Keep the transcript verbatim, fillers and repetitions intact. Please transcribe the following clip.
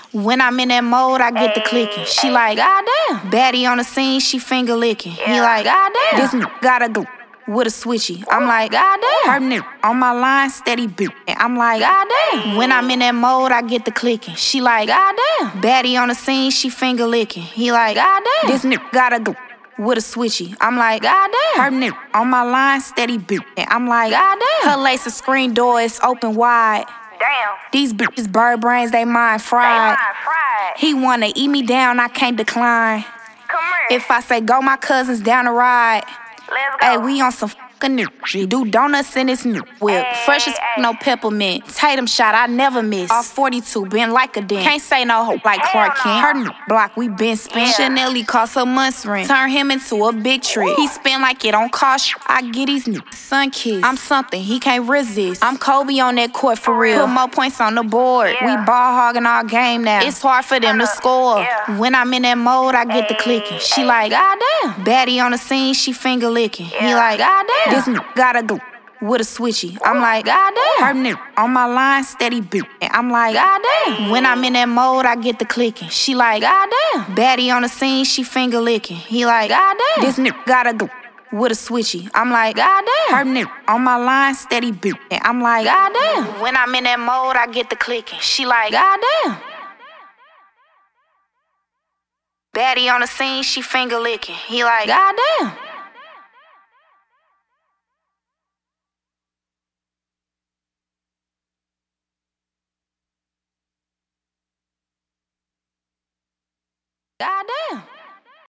When I'm in that mode, I get the clicking. She like, ah damn. Baddie on the scene, she finger licking. He like, ah damn. This nigga gotta go with a switchy. I'm like, ah damn. Her nigga on my line, steady beat. I'm like, ah damn. When I'm in that mode, I get the clicking. She like, ah damn. Baddie on the scene, she finger licking. He like, ah damn. This nigga gotta go with a switchy. I'm like, ah damn. Her nigga on my line, steady beat. I'm like, ah damn. Her lace, screen door is open wide. Damn. These bitches bird brains, they mind fried. They mind fried. He wanna eat me down, I can't decline. Come here. If I say go, my cousins down the ride. Let's go. Hey, we on some fucking new shit. Do donuts in this new whip. Ay, Fresh as ay. no peppermint. Tatum shot, I never miss. Off forty-two, been like a dent. Can't say no hoe like Hell Clark no. Kent. Her new block, we been spent. Yeah. Chanel cost a month's rent. Turn him into a big trick. He spend like it don't cost. I get these new sun kids. I'm something he can't resist. I'm Kobe on that court for real. Put more points on the board. Yeah. We ball hogging our game now. It's hard for them to Turn up. score. Yeah. When I'm in that mode, I get the Ay, clicking. She ay. like, ah damn. Baddie on the scene, she finger licking. He Yeah. like, ah damn. Yeah. This nigga gotta go with a switchy. I'm like, ah damn. Her nigga on my line, steady beat. I'm like, ah damn. When I'm in that mode, I get the clicking. She like, ah damn. Baddie on the scene, she finger licking. He like, ah damn. This nigga gotta go with a switchy. I'm like, ah damn. Her nigga on my line, steady beat. I'm like, ah damn. When I'm in that mode, I get the clicking. She like, ah damn. Baddie on the scene, she finger licking. He like, ah damn. God damn.